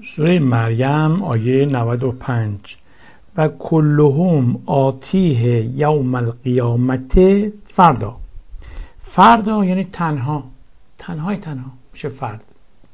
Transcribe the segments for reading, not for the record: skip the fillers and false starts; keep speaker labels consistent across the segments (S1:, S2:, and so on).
S1: سوره مریم آیه 95 و کلهم آتیه یوم القیامت فردا. فردا یعنی تنها میشه فرد.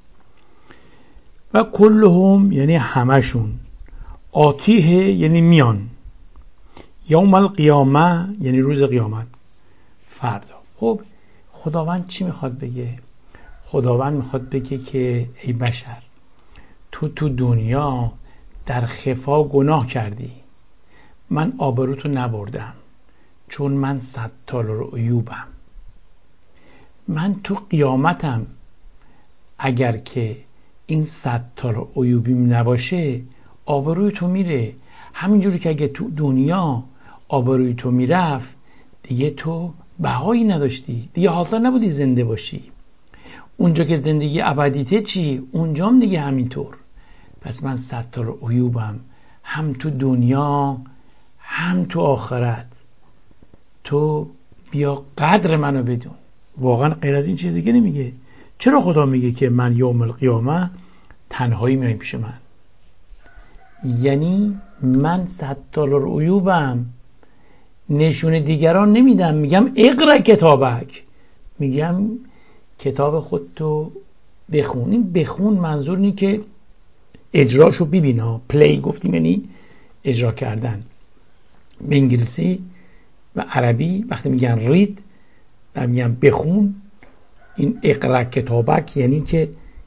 S1: و کلهم یعنی همشون، آتیه یعنی میان، یوم القیامه یعنی روز قیامت، فردا. خب خداوند چی میخواد بگه؟ خداوند میخواد بگه که ای بشر، تو دنیا در خفا گناه کردی، من آبروتو نبردم چون من ستارالعیوبم. من تو قیامتم اگر که این ستارالعیوبیم نباشه آبروی تو میره. همینجوری که اگه تو دنیا آبروی تو میرفت دیگه تو بهایی نداشتی، دیگه حاضر نبودی زنده باشی. اونجا که زندگی ابدیته چی؟ اونجام دیگه همینطور. پس من ستارالعیوبم، هم تو دنیا هم تو آخرت. تو بیا قدر منو بدون. واقعا غیر از این چیزی که نمیگه. چرا خدا میگه که من یوم القیامه تنهایی میام پیش من؟ یعنی من ستارالعیوبم، نشون دیگران نمیدم، میگم اقرا کتابک، میگم کتاب خودتو بخون. این بخون منظور اینه که اجراشو ببین. پلی گفتیم یعنی اجرا کردن. به انگلیسی و عربی وقتی میگن رید و میگن بخون، این اقرا کتابک یعنی که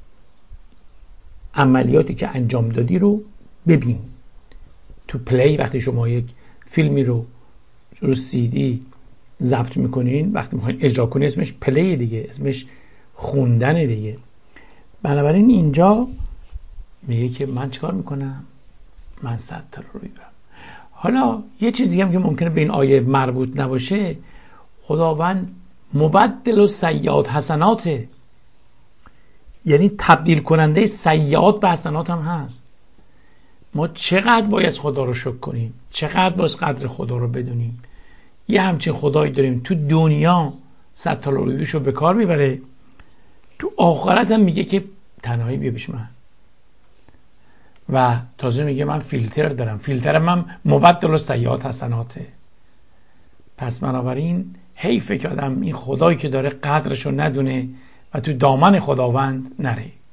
S1: عملیاتی که انجام دادی رو ببین. تو پلی وقتی شما یک فیلمی رو سی دی ضبط میکنین، وقتی میخواین اجرا کنین اسمش پلی دیگه، اسمش خوندن دیگه. بنابراین اینجا میگه که من چیکار میکنم؟ من ستارالعیوبم. حالا یه چیزی هم که ممکنه به این آیه مربوط نباشه، خداوند مبدل السیئات حسناته، یعنی تبدیل کننده سیئات به حسنات هم هست. ما چقدر باید خدا رو شکر کنیم، چقدر باید قدر خدا رو بدونیم. یه همچین خدایی داریم تو دنیا ستارالعیوبشو به کار میبره، تو آخرت هم میگه که تنهایی بیا پیش من. و تازه میگه من فیلتر دارم، فیلتر من مبدل السیئات حسناته. پس بنابراین حیفه که آدم این خدایی که داره قدرشو ندونه و تو دامن خداوند نره.